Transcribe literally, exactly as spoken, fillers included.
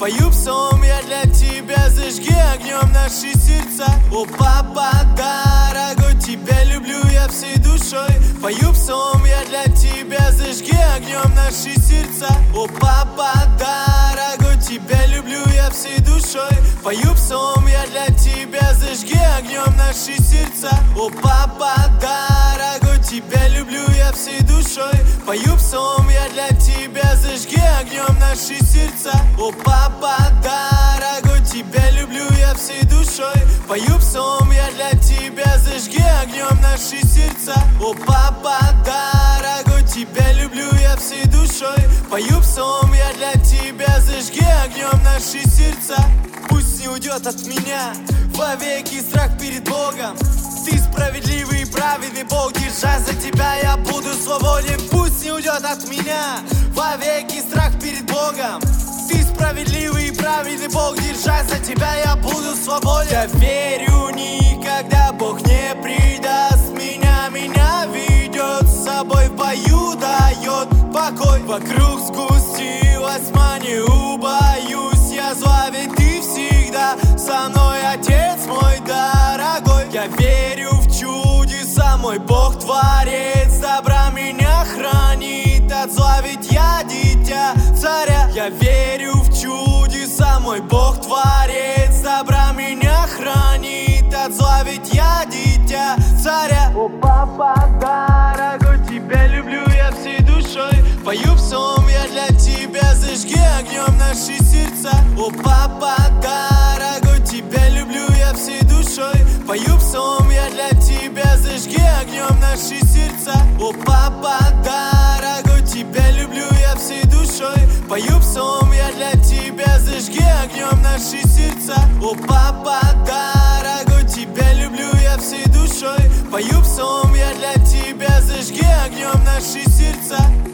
Пою псом я для тебя, зажги огнем наши сердца. О, папа, дорогой, тебя люблю я всей душой. Пою псом я для тебя, зажги огнем наши сердца. О, папа, дорогой, тебя люблю я всей душой. Пою псом я для тебя, зажги огнем наши сердца. О, папа, дорогой, тебя люблю я всей душой. Пою псом я для тебя, зажги огнем наши сердца. О, папа, дорогой, тебя люблю я всей душой. Пою псом я для тебя, зажги огнем наши сердца. О, папа, дорогой, тебя люблю я всей душой. Пою псом я для тебя, зажги огнем наши сердца. Пусть не уйдет от меня вовеки страх перед Богом. Ты справедливый и праведный Бог, держась за тебя я буду свободен. Пусть не уйдет от меня вовеки страх перед Богом. Ты справедливый и праведный Бог, держась за тебя я буду свободен. Я верю, никогда Бог не предаст меня. Меня ведет с собой в бою, дает покой. Вокруг сгустилась тьма, не убоюсь я зла, ведь ты всегда со мной, Отец мой дорогой. Я верю в чудеса, мой Бог творец добра, меня хранит от зла, ведь я дитя царя. Я верю в чудеса, мой Бог творец добра, меня хранит от зла, ведь я дитя царя. О, папа, дорогой, тебя люблю я всей душой. Пою псом я для тебя, зажги огнем наши сердца. О, папа, дорогой, тебя люблю я всей душой. Пою псом я для тебя, зажги огнем наши сердца. О, папа, дорогой, тебя люблю я всей душой. Пою псом я для тебя, зажги огнем наши сердца. О, папа, дорогой, тебя люблю я всей душой. Пою псом я для тебя, зажги огнем наши сердца.